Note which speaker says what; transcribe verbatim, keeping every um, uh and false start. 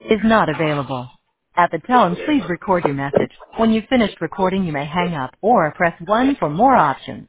Speaker 1: is not available. At the tone, please record your message. When you've finished recording, you may hang up or press one for more options.